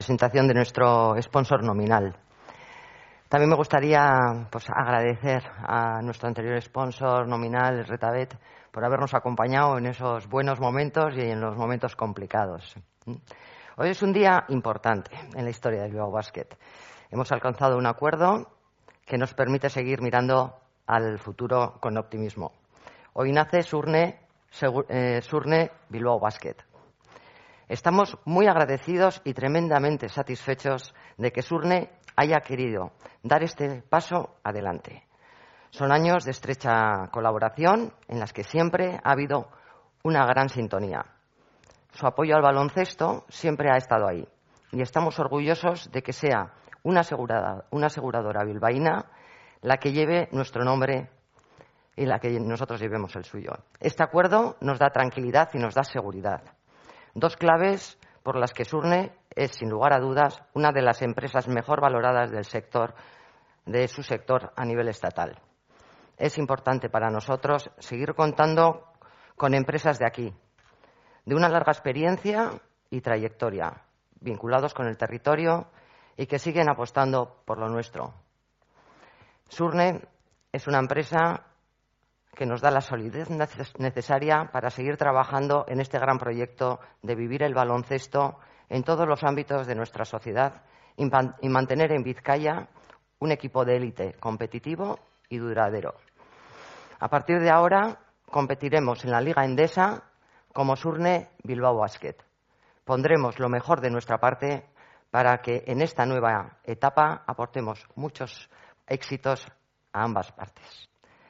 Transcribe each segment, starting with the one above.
presentación de nuestro sponsor nominal. También me gustaría agradecer a nuestro anterior sponsor nominal, el Retabet, por habernos acompañado en esos buenos momentos y en los momentos complicados. Hoy es un día importante en la historia del Bilbao Basket. Hemos alcanzado un acuerdo que nos permite seguir mirando al futuro con optimismo. Hoy nace Surne Bilbao Basket. Estamos muy agradecidos y tremendamente satisfechos de que Surne haya querido dar este paso adelante. Son años de estrecha colaboración en las que siempre ha habido una gran sintonía. Su apoyo al baloncesto siempre ha estado ahí y estamos orgullosos de que sea una aseguradora bilbaína la que lleve nuestro nombre y la que nosotros llevemos el suyo. Este acuerdo nos da tranquilidad y nos da seguridad. Dos claves por las que Surne es, sin lugar a dudas, una de las empresas mejor valoradas del sector, de su sector a nivel estatal. Es importante para nosotros seguir contando con empresas de aquí, de una larga experiencia y trayectoria, vinculados con el territorio y que siguen apostando por lo nuestro. Surne es una empresa que nos da la solidez necesaria para seguir trabajando en este gran proyecto de vivir el baloncesto en todos los ámbitos de nuestra sociedad y mantener en Vizcaya un equipo de élite competitivo y duradero. A partir de ahora competiremos en la Liga Endesa como Surne Bilbao Basket. Pondremos lo mejor de nuestra parte para que en esta nueva etapa aportemos muchos éxitos a ambas partes.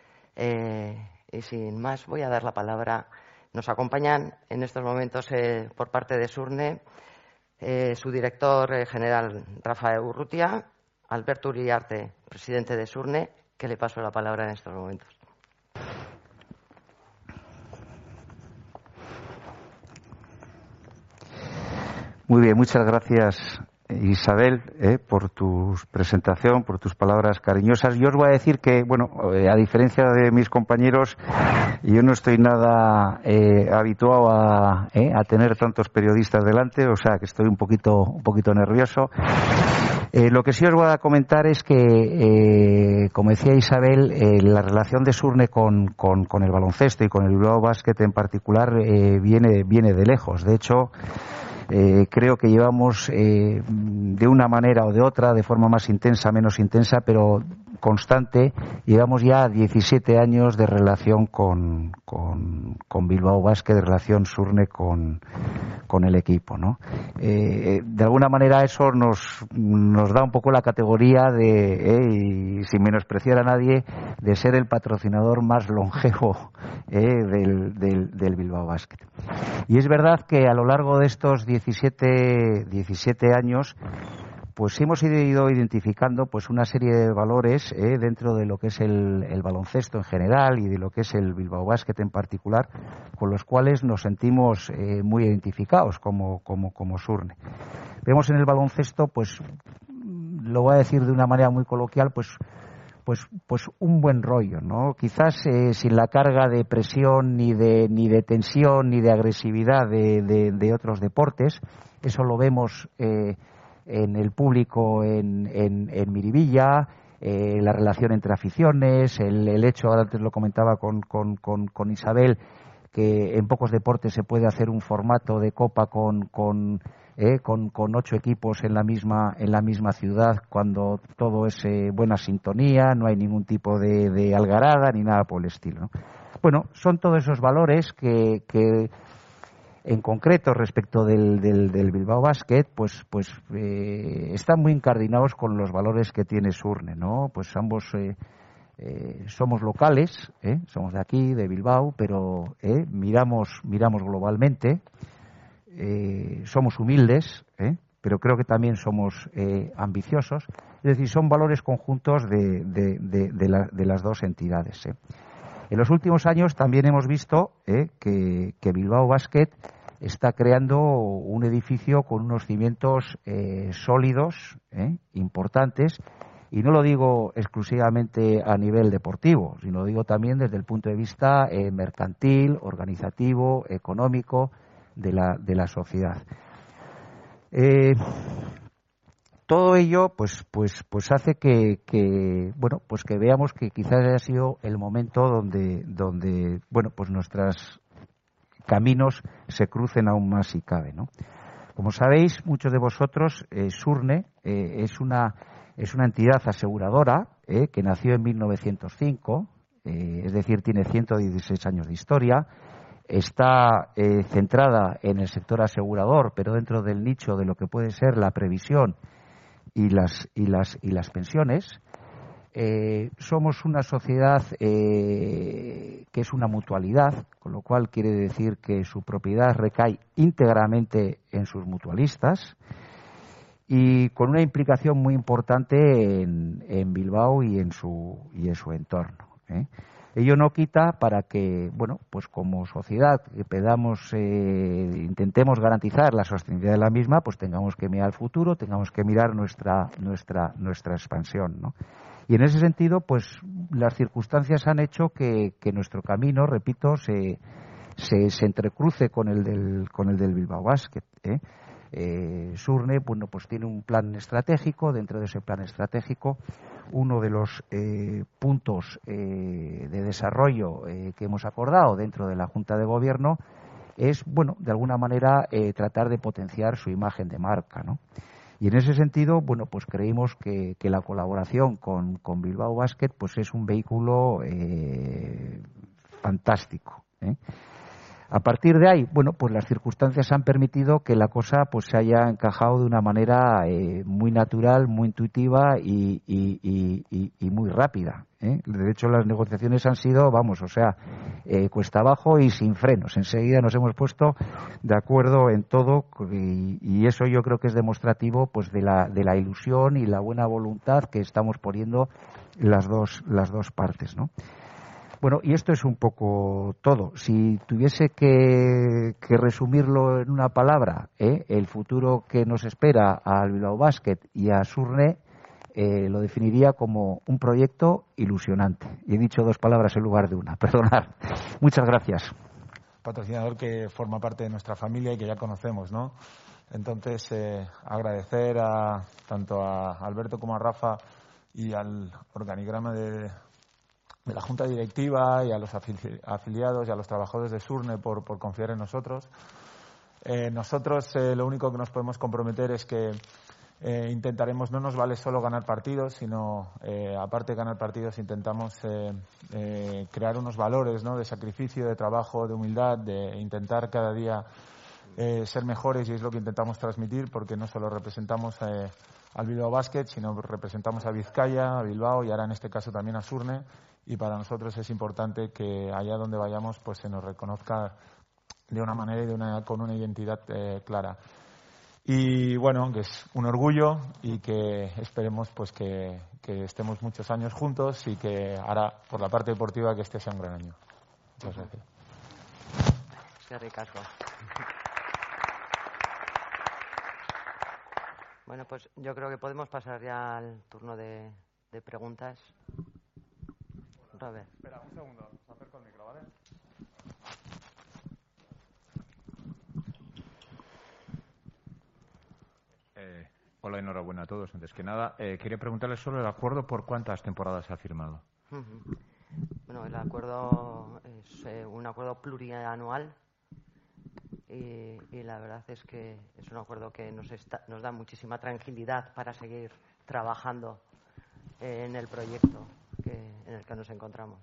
Y sin más, voy a dar la palabra. Nos acompañan en estos momentos por parte de Surne su director general Rafael Urrutia, Alberto Uriarte, presidente de Surne, que le paso la palabra en estos momentos. Muy bien, muchas gracias, Isabel, por tu presentación, por tus palabras cariñosas. Yo os voy a decir que, a diferencia de mis compañeros, yo no estoy nada habituado a tener tantos periodistas delante, o sea que estoy un poquito nervioso. Lo que sí os voy a comentar es que, como decía Isabel, la relación de Surne con el baloncesto y con el Bilbao Basket en particular viene de lejos. De hecho, creo que llevamos de una manera o de otra, de forma más intensa, menos intensa, pero constante, llevamos ya 17 años de relación con Bilbao Basket, de relación Surne con el equipo, ¿no? De alguna manera eso nos da un poco la categoría de, y sin menospreciar a nadie, de ser el patrocinador más longevo del Bilbao Basket. Y es verdad que a lo largo de estos 17 años, pues hemos ido identificando pues una serie de valores dentro de lo que es el baloncesto en general y de lo que es el Bilbao Basket en particular, con los cuales nos sentimos muy identificados como Surne. Vemos en el baloncesto, pues lo voy a decir de una manera muy coloquial, pues un buen rollo, ¿no? Quizás sin la carga de presión ni de tensión ni de agresividad de otros deportes. Eso lo vemos en el público en Miribilla, la relación entre aficiones, el hecho, ahora antes lo comentaba con Isabel, que en pocos deportes se puede hacer un formato de copa con 8 equipos en la misma ciudad, cuando todo es buena sintonía, no hay ningún tipo de algarada ni nada por el estilo, ¿no? Bueno, son todos esos valores que en concreto respecto del Bilbao Basket, pues están muy incardinados con los valores que tiene Surne, ¿no? Pues ambos somos locales, somos de aquí, de Bilbao, pero miramos globalmente. Somos humildes, pero creo que también somos ambiciosos. Es decir, son valores conjuntos de las dos entidades. En los últimos años también hemos visto que Bilbao Basket está creando un edificio con unos cimientos sólidos, importantes, y no lo digo exclusivamente a nivel deportivo, sino lo digo también desde el punto de vista mercantil, organizativo, económico de la sociedad. todo ello pues hace que bueno, pues que veamos que quizás haya sido el momento donde bueno, pues nuestros caminos se crucen aún más si cabe, ¿no? Como sabéis, muchos de vosotros, Surne es una entidad aseguradora que nació en 1905, es decir, tiene 116 años de historia. Está centrada en el sector asegurador, pero dentro del nicho de lo que puede ser la previsión y las pensiones. Somos una sociedad que es una mutualidad, con lo cual quiere decir que su propiedad recae íntegramente en sus mutualistas y con una implicación muy importante en Bilbao y en su entorno. Ello no quita para que, bueno, pues como sociedad intentemos garantizar la sostenibilidad de la misma, pues tengamos que mirar al futuro, tengamos que mirar nuestra expansión, ¿no? Y en ese sentido, pues las circunstancias han hecho que nuestro camino, repito, se entrecruce con el del Bilbao Basket. Surne, bueno, pues tiene un plan estratégico. Dentro de ese plan estratégico, uno de los puntos de desarrollo que hemos acordado dentro de la Junta de Gobierno es, bueno, de alguna manera tratar de potenciar su imagen de marca, ¿no? Y en ese sentido, bueno, pues creímos que la colaboración con Bilbao Basket pues es un vehículo fantástico. A partir de ahí, bueno, pues las circunstancias han permitido que la cosa pues se haya encajado de una manera muy natural, muy intuitiva y muy rápida. De hecho, las negociaciones han sido, vamos, o sea, cuesta abajo y sin frenos. Enseguida nos hemos puesto de acuerdo en todo y eso yo creo que es demostrativo pues de la ilusión y la buena voluntad que estamos poniendo las dos partes, ¿no? Bueno, y esto es un poco todo. Si tuviese que resumirlo en una palabra, el futuro que nos espera al Bilbao Basket y a Surne, lo definiría como un proyecto ilusionante. Y he dicho dos palabras en lugar de una. Perdonad. Muchas gracias. Patrocinador que forma parte de nuestra familia y que ya conocemos, ¿no? Entonces, agradecer tanto a Alberto como a Rafa y al organigrama de la Junta Directiva y a los afiliados y a los trabajadores de Surne por confiar en nosotros. Nosotros lo único que nos podemos comprometer es que intentaremos, no nos vale solo ganar partidos, sino aparte de ganar partidos intentamos crear unos valores, ¿no?, de sacrificio, de trabajo, de humildad, de intentar cada día ser mejores, y es lo que intentamos transmitir, porque no solo representamos al Bilbao Basket, sino representamos a Vizcaya, a Bilbao y ahora en este caso también a Surne. Y para nosotros es importante que allá donde vayamos pues se nos reconozca de una manera y con una identidad clara. Y bueno, que es un orgullo y que esperemos pues que estemos muchos años juntos y que ahora por la parte deportiva que este sea un gran año. Muchas gracias. Qué ricasco. Bueno, pues yo creo que podemos pasar ya al turno de preguntas. Robert. Espera, un segundo, os acerco el micro, ¿vale? Hola, enhorabuena a todos. Antes que nada, quería preguntarles sobre el acuerdo, ¿por cuántas temporadas se ha firmado? Bueno, el acuerdo es un acuerdo plurianual y la verdad es que es un acuerdo que nos da muchísima tranquilidad para seguir trabajando en el proyecto en el que nos encontramos.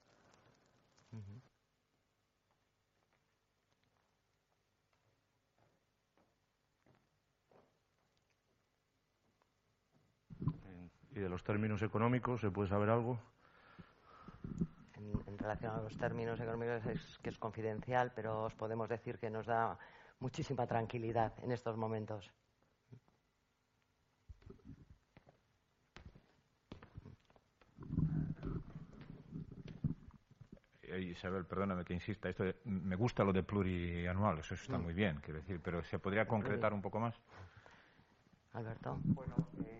¿Y de los términos económicos se puede saber algo? En relación a los términos económicos es confidencial, pero os podemos decir que nos da muchísima tranquilidad en estos momentos. Isabel, perdóname que insista, me gusta lo de plurianual, eso está muy bien, quiero decir, pero ¿se podría concretar un poco más? Alberto. Bueno,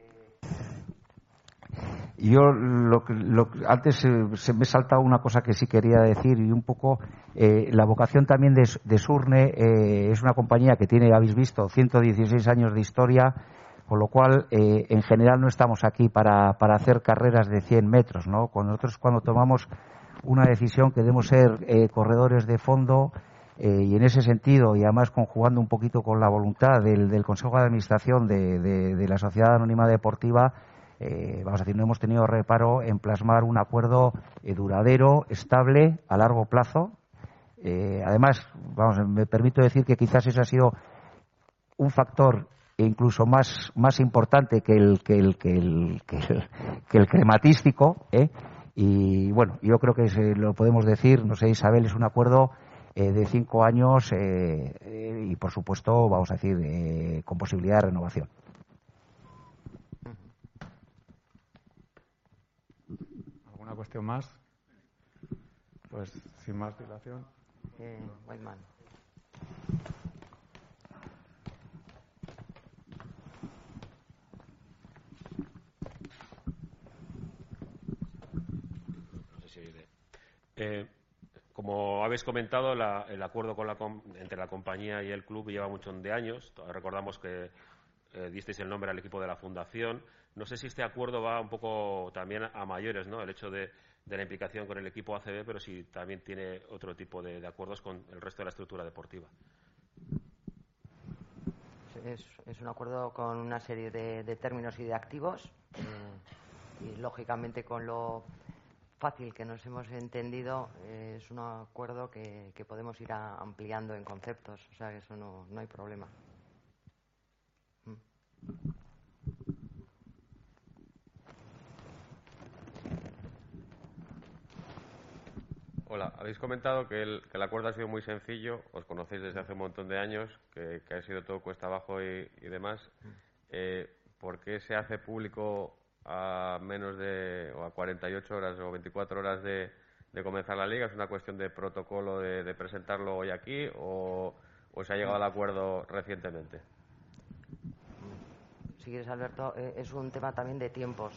yo antes se me ha saltado una cosa que sí quería decir y un poco la vocación también de Surne es una compañía que tiene, habéis visto, 116 años de historia, Con lo cual, en general, no estamos aquí para hacer carreras de 100 metros, ¿no? Nosotros cuando tomamos una decisión que debemos ser corredores de fondo, y en ese sentido, y además conjugando un poquito con la voluntad del Consejo de Administración de la Sociedad Anónima Deportiva, vamos a decir, no hemos tenido reparo en plasmar un acuerdo duradero, estable, a largo plazo. Además, me permito decir que quizás ese ha sido un factor incluso más importante que el crematístico, y bueno, yo creo que lo podemos decir, no sé, Isabel, es un acuerdo de 5 años y por supuesto, vamos a decir, con posibilidad de renovación. ¿Alguna cuestión más? Pues sin más dilación. Whiteman. Como habéis comentado, el acuerdo entre la compañía y el club lleva un montón de años. Recordamos que disteis el nombre al equipo de la fundación. No sé si este acuerdo va un poco también a mayores, ¿no? El hecho de la implicación con el equipo ACB, pero si también tiene otro tipo de acuerdos con el resto de la estructura deportiva. Es un acuerdo con una serie de términos y de activos y lógicamente con lo fácil que nos hemos entendido, es un acuerdo que podemos ir ampliando en conceptos, o sea que eso no hay problema. Hola, habéis comentado que el acuerdo ha sido muy sencillo, os conocéis desde hace un montón de años, que ha sido todo cuesta abajo y demás. ¿Por qué se hace público a menos de o a 48 horas o 24 horas de comenzar la liga? ¿Es una cuestión de protocolo de presentarlo hoy aquí o se ha llegado al acuerdo recientemente? Si quieres, Alberto, es un tema también de tiempos.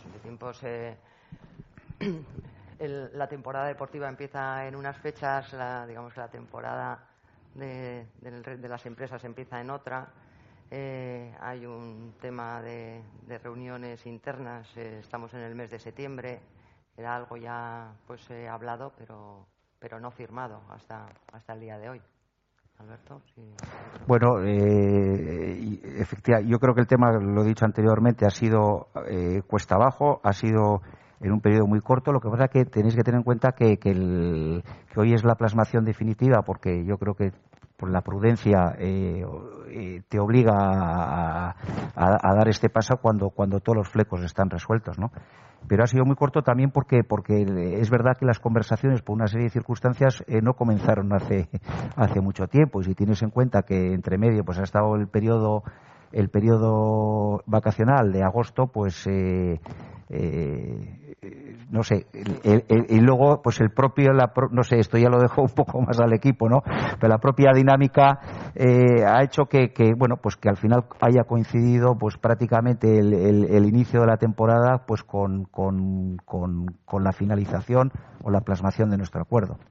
La temporada deportiva empieza en unas fechas, digamos que la temporada de las empresas empieza en otra. Hay un tema de reuniones internas, estamos en el mes de septiembre, era algo ya pues hablado pero no firmado hasta el día de hoy. Alberto, sí. Bueno, efectivamente, yo creo que el tema, lo he dicho anteriormente, ha sido cuesta abajo, ha sido en un periodo muy corto. Lo que pasa es que tenéis que tener en cuenta que hoy es la plasmación definitiva, porque yo creo que por la prudencia te obliga a dar este paso cuando todos los flecos están resueltos, ¿no? Pero ha sido muy corto también porque es verdad que las conversaciones, por una serie de circunstancias, no comenzaron hace mucho tiempo. Y si tienes en cuenta que entre medio pues ha estado el periodo vacacional de agosto, pues no sé, y luego pues no sé, esto ya lo dejo un poco más al equipo, ¿no? Pero la propia dinámica ha hecho que bueno, pues que al final haya coincidido pues prácticamente el inicio de la temporada pues con la finalización o la plasmación de nuestro acuerdo.